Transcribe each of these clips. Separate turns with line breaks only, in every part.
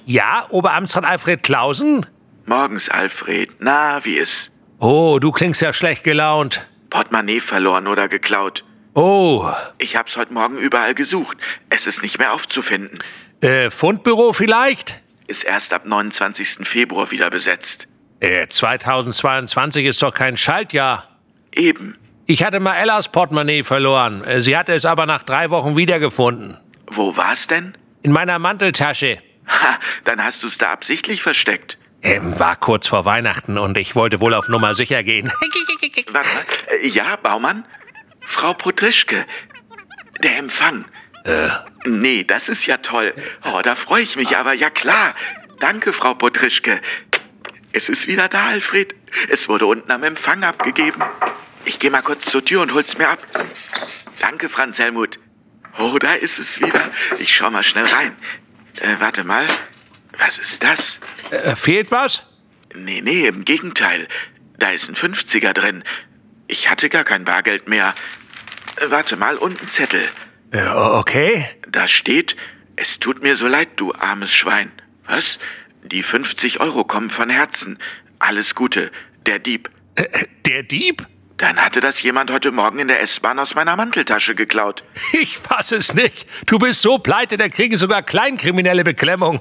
Ja, Oberamtsrat Alfred Clausen?
Morgens, Alfred. Na, wie ist?
Oh, du klingst ja schlecht gelaunt.
Portemonnaie verloren oder geklaut.
Oh.
Ich hab's heute Morgen überall gesucht. Es ist nicht mehr aufzufinden.
Fundbüro vielleicht?
Ist erst ab 29. Februar wieder besetzt.
2022 ist doch kein Schaltjahr.
Eben.
Ich hatte mal Ellas Portemonnaie verloren. Sie hatte es aber nach 3 Wochen wiedergefunden.
Wo war's denn?
In meiner Manteltasche.
Ha, dann hast du's da absichtlich versteckt.
War kurz vor Weihnachten und ich wollte wohl auf Nummer sicher gehen.
Warte mal. Ja, Baumann? Frau Potrischke. Der Empfang. Nee, das ist ja toll. Oh, da freue ich mich aber. Ja, klar. Danke, Frau Potrischke. Es ist wieder da, Alfred. Es wurde unten am Empfang abgegeben. Ich gehe mal kurz zur Tür und hol's mir ab. Danke, Franz Helmut. Oh, da ist es wieder. Ich schau mal schnell rein. Warte mal. Was ist das?
Fehlt was?
Nee, im Gegenteil. Da ist ein 50er drin. Ich hatte gar kein Bargeld mehr. Warte mal, und ein Zettel.
Okay.
Da steht, es tut mir so leid, du armes Schwein. Was? Die 50 Euro kommen von Herzen. Alles Gute, der Dieb.
Der Dieb?
Dann hatte das jemand heute Morgen in der S-Bahn aus meiner Manteltasche geklaut.
Ich fass es nicht. Du bist so pleite, da kriegen sogar Kleinkriminelle Beklemmung.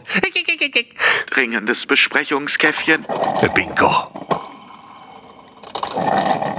Dringendes Besprechungskäffchen.
Bingo.